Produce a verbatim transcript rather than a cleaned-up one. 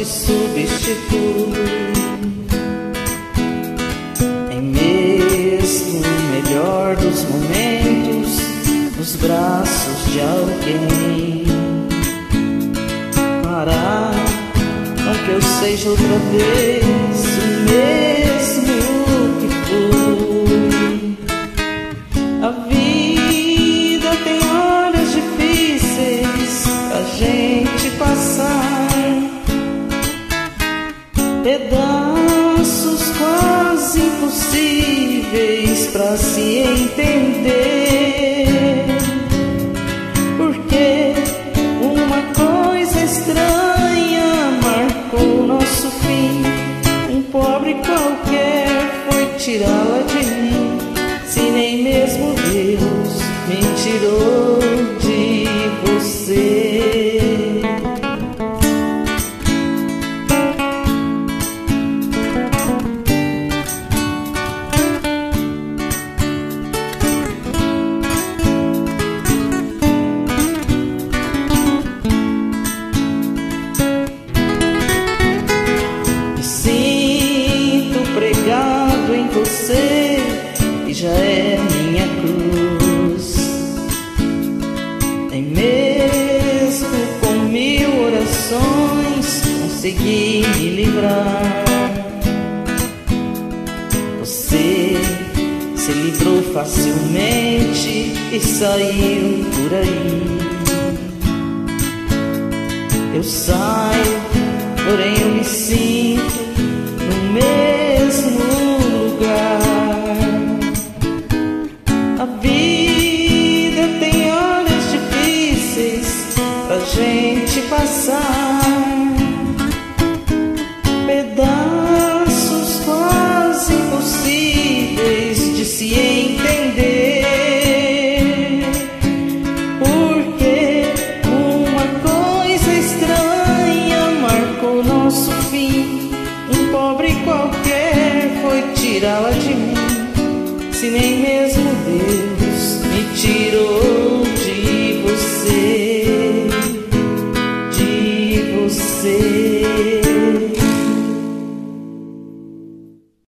te substitui. Em mesmo o melhor dos momentos, nos braços de alguém. Parar, não que eu seja outra vez o mesmo que fui. A vida tem horas difíceis pra gente passar, pedaços quase impossíveis pra se entender. Porque uma coisa estranha marcou nosso fim. Um pobre qualquer foi tirá-la de mim. Se nem mesmo Deus me tirou de você. Pregado em você, e já é minha cruz. Nem mesmo com mil orações consegui me livrar. Você se livrou facilmente e saiu por aí. Eu saio, porém eu me sinto no mesmo lugar. A vida tem horas difíceis pra gente passar, pedaços quase impossíveis de se entender. Porque uma coisa estranha marcou nosso fim. Um pobre qualquer foi tirá-la de mim. Se nem mesmo Deus me tirou de você, de você.